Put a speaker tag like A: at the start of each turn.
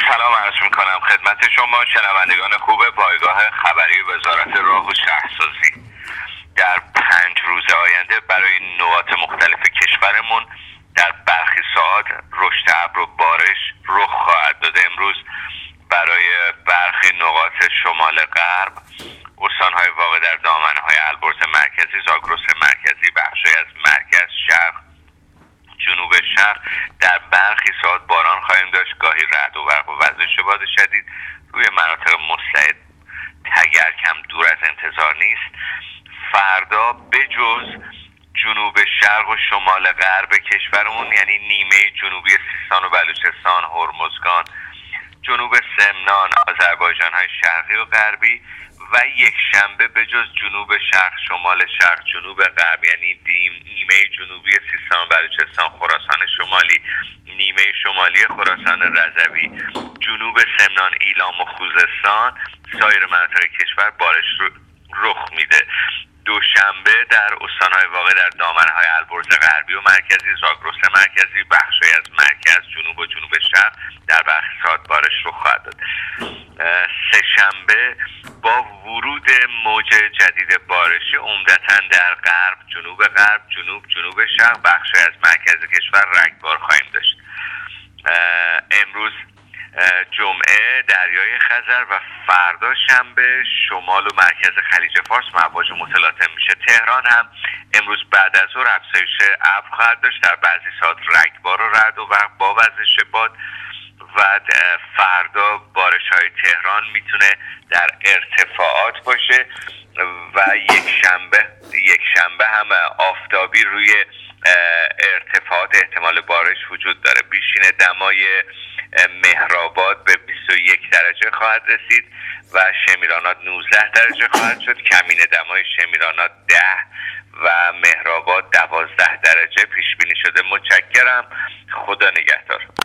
A: سلام عرض میکنم خدمت شما شنوندگان خوب پایگاه خبری وزارت راه و شهرسازی. در 5 روز آینده برای نقاط مختلف کشورمون در برخی ساعات رشد ابر و بارش رخ خواهد داد. امروز برای برخی نقاط شمال غرب، استانهای واقع در دامنه‌های البرز مرکزی، زاگرس مرکزی، بخشی از مرکز، شرق، جنوب شرق در برخی ساعات باران خواهیم داشت، گاهی رعد و برق و وزش باد شدید. روی مناطق مستعد تگر کم دور از انتظار نیست. فردا بجز جنوب شرق و شمال غرب کشورمون، یعنی نیمه جنوبی سیستان و بلوچستان، هرمزگان، جنوب سمنان، آذربایجان‌های شرقی و غربی و یک شنبه بجز جنوب شرق، شمال شرق، جنوب غرب، یعنی نیمه جنوبی سیستان و بلوچستان، خراسان شمالی، نیمه شمالی خراسان رضوی، جنوب سمنان، ایلام و خوزستان، سایر مناطق کشور بارش رخ میده. دوشنبه در استانهای واقع در دامنه‌های البرز غربی و مرکزی، زاگرس مرکزی، بخشی از مرکز، جنوب و جنوب شرق در برخی ساعات بارش رخ خواهد داد. سه‌شنبه با ورود موج جدید بارشی عمدتاً در غرب، جنوب شرق، بخشی از مرکز کشور رگبار خواهیم داشت. امروز جمعه دریای خزر و فردا شنبه شمال و مرکز خلیج فارس مواج متلاطم میشه. تهران هم امروز بعد از ظهر افزایش ابر خواهد داشت، در بعضی ساعات رگبار و رعد و برق با وزش باد و فردا بارش‌های تهران میتونه در ارتفاعات باشه و یک شنبه هم آفتابی روی ارتفاعات احتمال بارش وجود داره. بیشین دمای مهرآباد به 21 درجه خواهد رسید و شمیرانات 19 درجه خواهد شد. کمین دمای شمیرانات 10 و مهرآباد 12 درجه پیش بینی شده. متشکرم. خدا نگهدار.